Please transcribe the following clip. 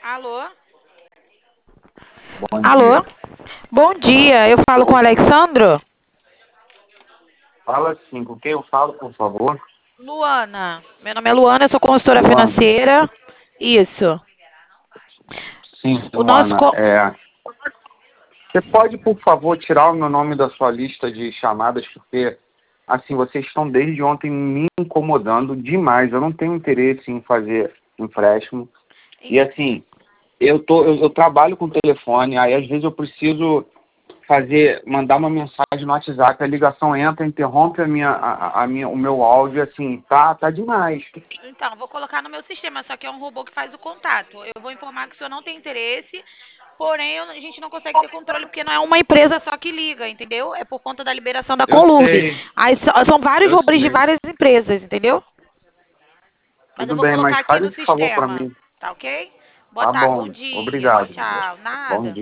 Alô? Bom Alô? dia. Bom dia, eu falo com o Oi. Alexandro? Fala assim, com quem eu falo, por favor? Luana. Meu nome é Luana, eu sou consultora Luana. financeira. Isso. Sim, O nosso. Luana. Você pode, por favor, tirar o meu nome da sua lista de chamadas, porque, assim, vocês estão desde ontem me incomodando demais. Eu não tenho interesse em fazer empréstimo. E, assim, eu trabalho com telefone, aí às vezes eu preciso mandar uma mensagem no WhatsApp, a ligação entra, interrompe o meu áudio, assim, tá demais. Então, vou colocar no meu sistema, só que é um robô que faz o contato. Eu vou informar que o senhor não tem interesse, porém a gente não consegue ter controle porque não é uma empresa só que liga, entendeu? É por conta da liberação da Eu Conlurb. sei, Aí são vários eu robôs de sei. várias empresas, entendeu? Mas eu Tudo vou bem, colocar mas aqui faz no esse favor para sistema, mim. tá ok? Boa Tá tarde, bom bom, dia, tchau, obrigado. tchau. Bom Nada. dia.